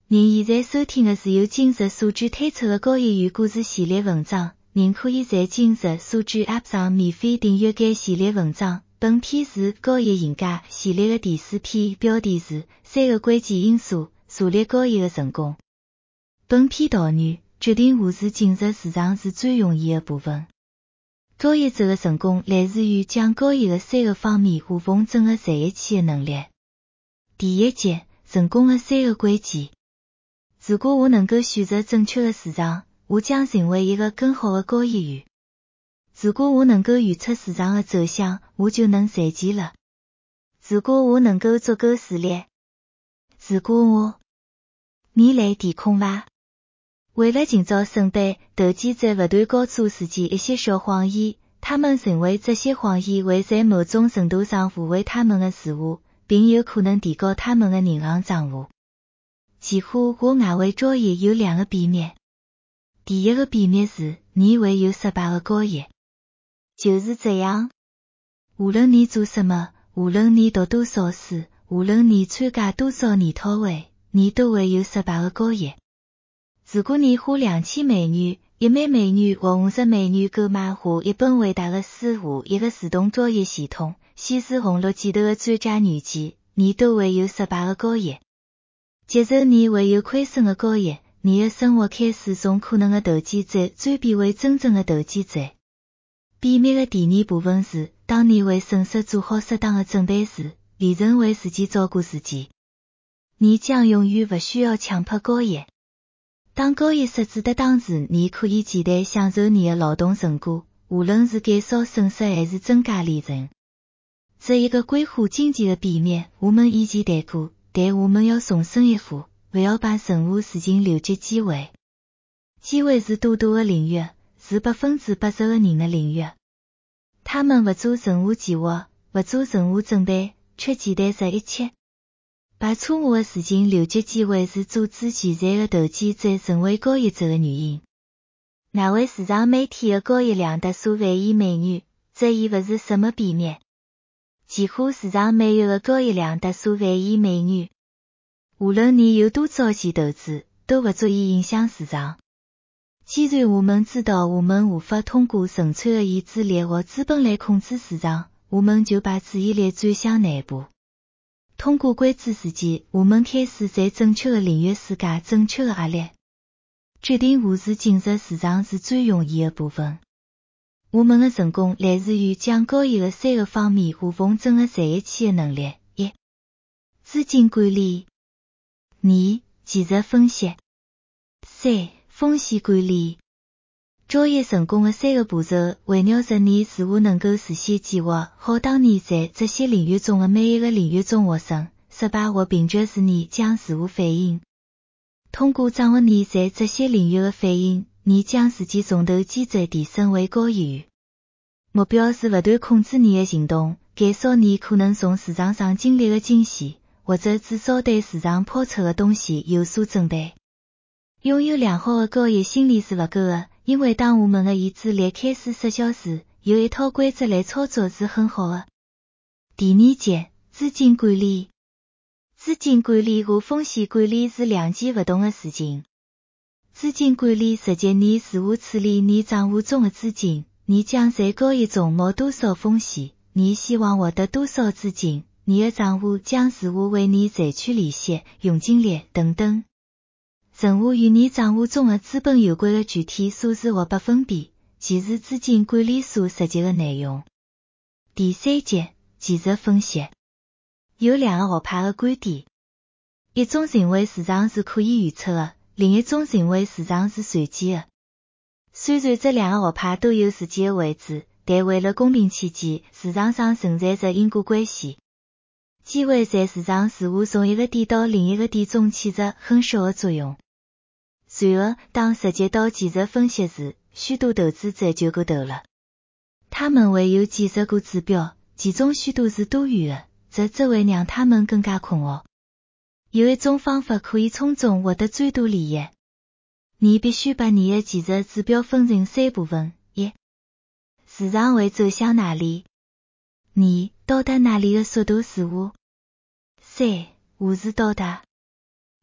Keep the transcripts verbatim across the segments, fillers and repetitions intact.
您现在收听的是由今日所知推出的高业余故事系列文章，您可以在今日所知 App 上免费订阅该系列文章。本篇是高业赢家系列的第四篇，标题是三个关键因素助力高业的成功。本篇导语决定何时进入市场是最容易的部分。高业者的成功来自于将高业的三个方面无缝整合在一起的能力。第一节，成功的三个关键。如果我能够选择正确的市场，我将成为一个更好的高业余。如果我能够预测市场的走向，我就能赚钱了。如果我能够足够自律，如果我你来填空吧。为了尽早胜败，投机者不断告诉自己一些小谎言，他们认为这些谎言会在某种程度上抚慰他们的自我，并有可能提高他们的银行账户。几乎我外围交易有两个秘密。第一个秘密是，你会有失败的高业。就是这样。无论你做什么，无论你读多少书，无论你参加多少研讨会，你都会有失败的高业。如果你花两千美元、一万美元或五十美元购买下一本伟大的书下一个自动交易系统，显示红绿箭头的专家软件，你都会有失败的高业。接受你会有亏损的高业，你的生活开始从可能的投机者转变为真正的投机者。秘密的第二部分是，当你为损失做好适当的准备时，利润会自己照顾自己。你将永远不需要强迫高业。当高业设置得当时，你可以简单享受你的劳动成果，无论是减少损失还是增加利润。这一个规划经济的秘密，我们以前谈过，但我们要重申一下，不要把任何事情留给机会。机会是多大的领域，是百分之八十的人的领域。他们不做任何计划，不做任何准备，却期待着一切。把错误的事情留给机会是阻止潜在的投机者成为高业者的原因。哪位市场每天的交易量达数万亿美元，这已不是什么秘密。几乎市场每月的交易量达数万亿美元。无论你有多少钱投资，都不足以影响市场。既然我们知道我们无法通过纯粹的意志力或资本来控制市场，我们就把注意力转向内部。通过关注自己，我们开始在正确的领域施加正确的压力。决定何时进入市场是最容易的部分。我们的成功来自于将高业的三个方面无缝整合在一起的能力。一、资金管理；二、技术分析；三、风险管理。交易成功的三个步骤围绕着你如何能够事先计划好当你在这些领域中的每一个领域中获胜、失败或并决时你将如何反应。通过掌握你在这些领域的反应，你将自己从投机者提升为高业余。目标是不断控制你的行动，减少你可能从市场上经历的惊喜，或者至少对市场抛出的东西有所准备。拥有良好的高业心理是不够的，因为当我们的意志力开始失效时，有一套规则来操作是很好的。第二节，资金管理。资金管理和风险管理是两件不同的事情。资金管理涉及你如何处理你账户中的资金，你将在交易中冒多少风险，你希望获得多少资金，你的账户将如何为你赚取利息、佣金率等等。任何与你账户中的资本有关的具体数字或百分比，即是资金管理所涉及的内容。第三节，技术分析。有两个学派的观点。一种认为市场是可以预测的，另一种认为市场是随机的。虽然这两个学派都有自己的位置，但为了公平起见，市场上存在着因果关系。机会在市场似乎从一个点到另一个点中起着很小的作用。然而，当涉及到技术分析时，许多投资者就过头了。他们会有技术过指标，其中许多是多余的，这只会让他们更加困惑。有一种方法可以从中获得最多利益。你必须把你的技术指标分成三部分：一、市场会走向哪里；二、到达哪里的速度如何；三、何时到达。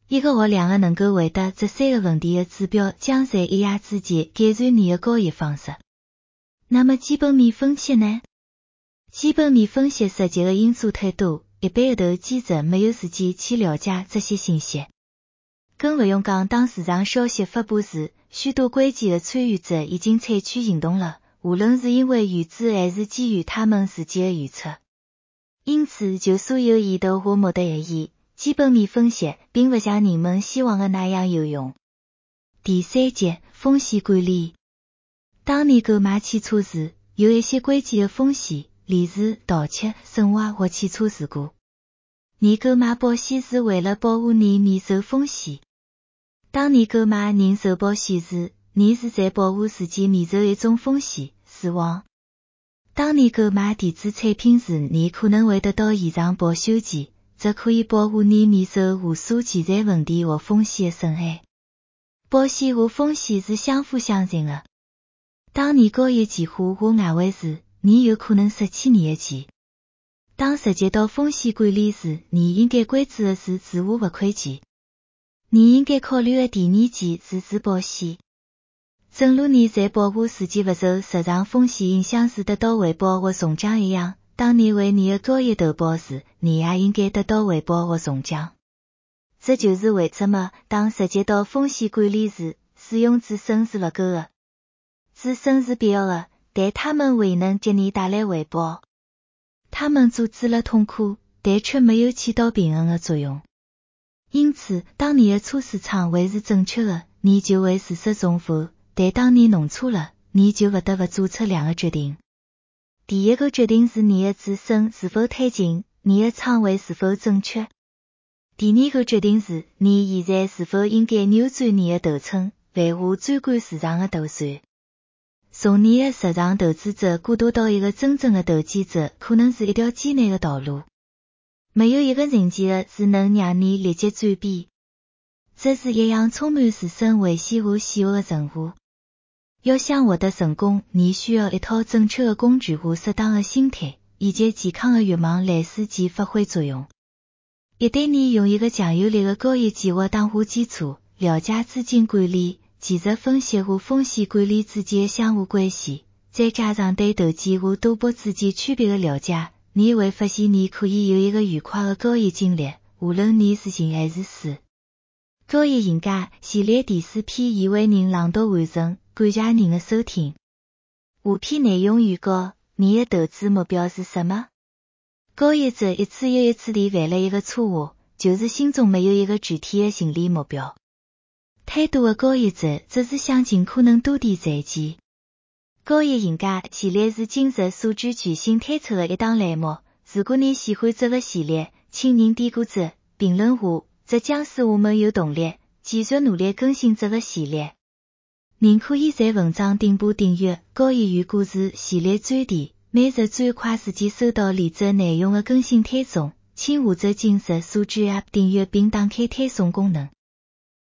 一个或两个能够回答这三个问题的指标将在一夜之间改善你的交易方式。那么基本面分析呢？基本面分析涉及的因素太多，一般的投机者没有时间去了解这些信息。更不用讲当市场消息发布时，许多关键的参与者已经采取行动了，无论是因为预知还是基于他们自己的预测。因此就所有意图或目的而言，基本面分析并不像人们希望的那样有用。第三节，风险管理。当你购买汽车时，有一些关键的风险，例如盗窃、损坏或汽车事故。你购买保险是为了保护你免受风险。当你购买人寿保险时，你是在保护自己免受一种风险，死亡。当你购买电子产品时，你可能会得到延长保修期，这可以保护你免受无数潜在问题或风险的损害。保险和风险是相辅相成的。当你交易计划或外汇时，你有可能失去你的钱。当涉及到风险管理时，你应该关注的是如何不亏钱。你应该考虑的第二件是自保险。正如你在保护自己不受市场风险影响时得到回报或中奖一样，当你为你的交易投保时，你也应该得到回报或中奖。这就是为什么当涉及到风险管理时，使用止损是不够的。止损是必要的，但它们未能给你带来回报。它们阻止了痛苦，但却没有起到平衡的作用。因此，当你的车市仓位是正确的，你就会事实重复，但当你弄错了，你就不得不做出两个决定。第一个决定是你的止损是否太近，你的仓位是否正确。第二个决定是你现在是否应该扭转你的头寸，维护专管市场的头算。从你的市场投资者过渡到一个真正的投机者，可能是一条艰难的道路。没有一个人机的是能让你立即转变。这是一样充满自身危险和喜悦的任务。要想获得成功，你需要一套正确的工具和适当的心态，以及健康的欲望来使其发挥作用。一旦你用一个强有力的交易计划打下基础，了解资金管理、技术分析和风险管理之间的相互关系，再加上对投机和赌博之间区别的了解，你会发现你可以有一个愉快的交易经历，无论你是赢还是输。交易赢家系列第四篇已为您朗读完成，感谢您的收听。下篇内容预告：你的投资目标是什么？交易者一次又一次地犯了一个错误，就是心中没有一个具体的心理目标。太多的交易者只是想尽可能多地赚钱。交易赢家系列是今日数据巨星推出的一档栏目。如果你喜欢这个系列，请您点个赞、评论下，这将使我们有动力继续努力更新这个系列。您可以在文章顶部订阅交易与故事系列专题，每日最快时间收到连载内容的更新推送，请下载今日数据 App 订阅并打开推送功能。